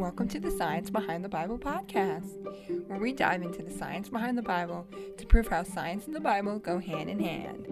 Welcome to the Science Behind the Bible podcast, where we dive into the science behind the Bible to prove how science and the Bible go hand in hand.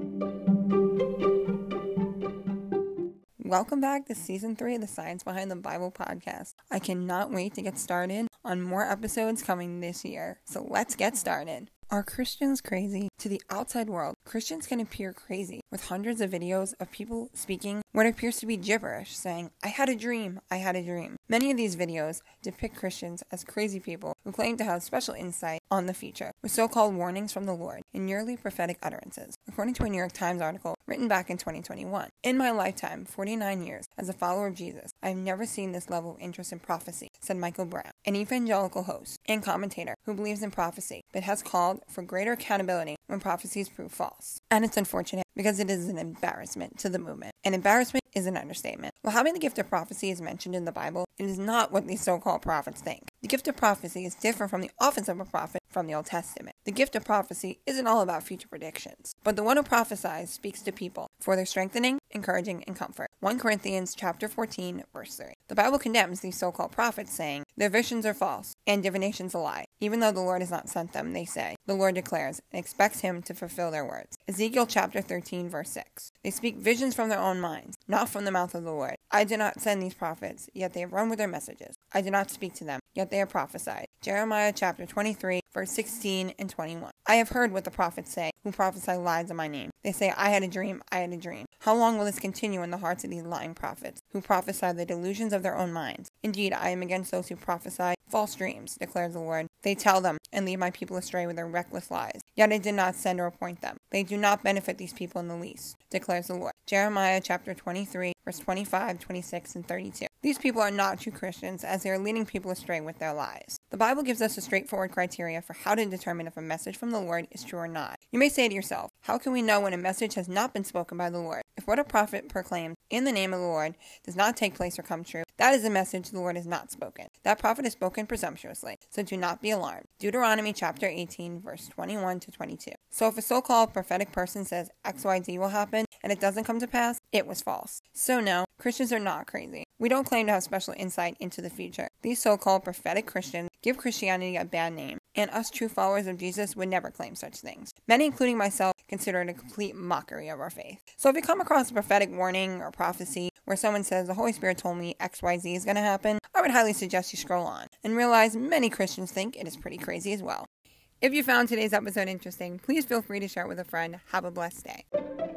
Welcome back to Season 3 of the Science Behind the Bible podcast. I cannot wait to get started on more episodes coming this year, so let's get started. Are Christians crazy? To the outside world, Christians can appear crazy, with hundreds of videos of people speaking what appears to be gibberish, saying, I had a dream, I had a dream. Many of these videos depict Christians as crazy people who claim to have special insight on the future, with so-called warnings from the Lord and nearly prophetic utterances, according to a New York Times article written back in 2021. In my lifetime, 49 years, as a follower of Jesus, I have never seen this level of interest in prophecy, said Michael Brown, an evangelical host and commentator who believes in prophecy, but has called for greater accountability when prophecies prove false. And it's unfortunate because it is an embarrassment to the movement. And embarrassment is an understatement. While having the gift of prophecy is mentioned in the Bible, it is not what these so-called prophets think. The gift of prophecy is different from the office of a prophet from the Old Testament. The gift of prophecy isn't all about future predictions, but the one who prophesies speaks to people for their strengthening, encouraging, and comfort. 1 Corinthians chapter 14, verse 3. The Bible condemns these so-called prophets, saying, their visions are false, and divinations a lie. Even though the Lord has not sent them, they say, the Lord declares, and expects him to fulfill their words. Ezekiel chapter 13, verse 6. They speak visions from their own minds, not from the mouth of the Lord. I did not send these prophets, yet they have run with their messages. I did not speak to them, yet they have prophesied. Jeremiah chapter 23, verse 16 and 21. I have heard what the prophets say, who prophesy lies in my name. They say, I had a dream, I had a dream. How long will this continue in the hearts of these lying prophets, who prophesy the delusions of their own minds? Indeed, I am against those who prophesy false dreams, declares the Lord. They tell them and lead my people astray with their reckless lies. Yet I did not send or appoint them. They do not benefit these people in the least, declares the Lord. Jeremiah chapter 23, verse 25, 26, and 32. These people are not true Christians, as they are leading people astray with their lies. The Bible gives us a straightforward criteria for how to determine if a message from the Lord is true or not. You may say to yourself, how can we know when a message has not been spoken by the Lord? If what a prophet proclaims in the name of the Lord does not take place or come true, that is a message the Lord has not spoken. That prophet has spoken presumptuously, so do not be alarmed. Deuteronomy chapter 18, verse 21 to 22. So if a so-called prophetic person says XYZ will happen and it doesn't come to pass, it was false. So no, Christians are not crazy. We don't claim to have special insight into the future. These so-called prophetic Christians give Christianity a bad name, and us true followers of Jesus would never claim such things. Many, including myself, consider it a complete mockery of our faith. So if you come across a prophetic warning or prophecy where someone says the Holy Spirit told me XYZ is going to happen, I would highly suggest you scroll on and realize many Christians think it is pretty crazy as well. If you found today's episode interesting, please feel free to share it with a friend. Have a blessed day.